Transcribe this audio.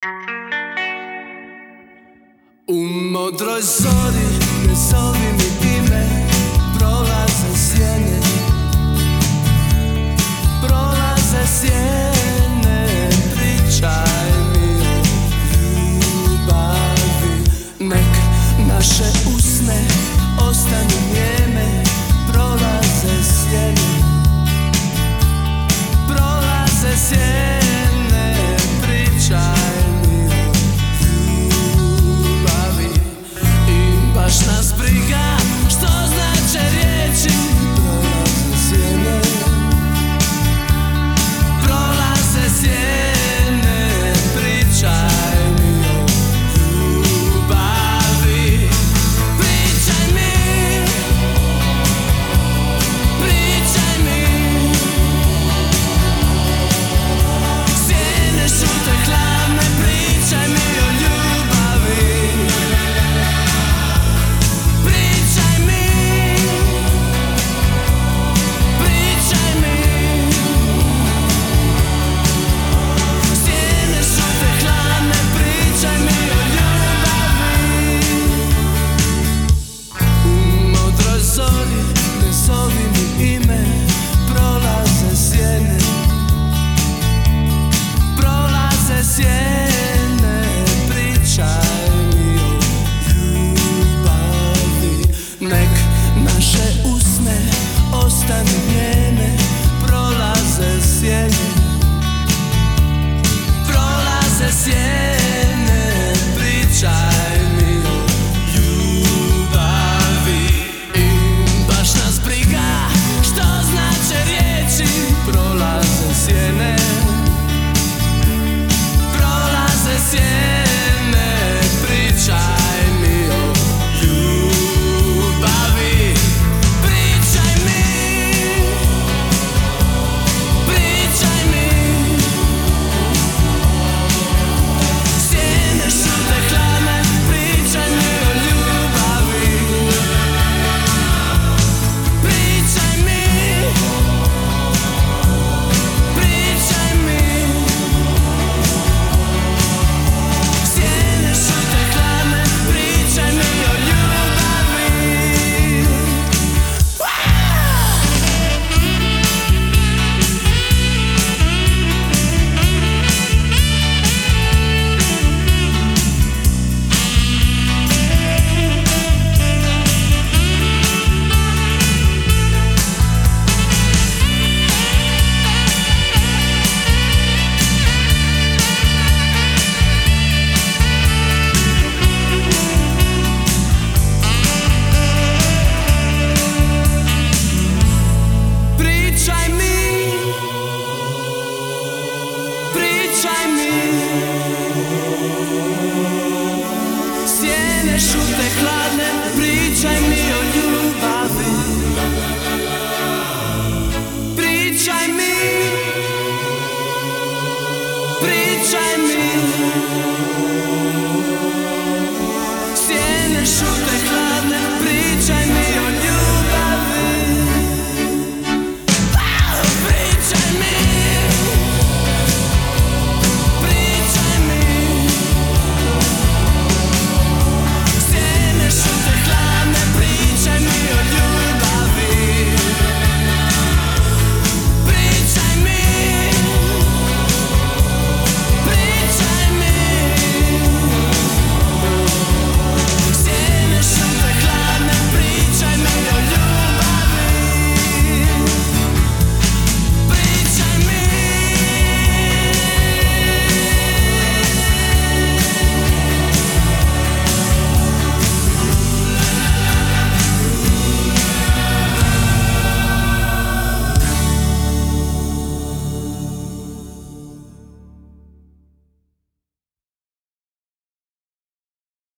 U modroj zori ne zovi mi ime, prolaze sjene, prolaze sjene, pričaj mi o ljubavi. Nek naše usne ostanu njeme, prolaze sjene, prolaze sjene, pričaj mi o ljubavi. I baš nas briga što znače riječi, prolaze sjene, prolaze sjene, pričaj mi o ljubavi. Pričaj mi, pričaj mi, sjene šute hladne, pričaj mi o ljubavi. Pričaj mi, pričaj mi, sjene šute hladne, pričaj mi o ljubavi. U modroj zori ne zovi mi ime, prolaze sjene, prolaze sjene, pričaj mi o ljubavi. Nek naše usne ostanu njeme, prolaze sjene, prolaze sjene, pričaj mi o ljubavi. I baš nas briga što znače riječi, prolaze sjene, prolaze sjene, pričaj mi o ljubavi. Pričaj mi, pričaj mi, sjene šute hladne, pričaj mi o ljubavi. Pričaj mi, pričaj mi, sjene šute hladne, pričaj mi o ljubavi. Pričaj mi, pričaj mi, sjene šute hladne, pričaj mi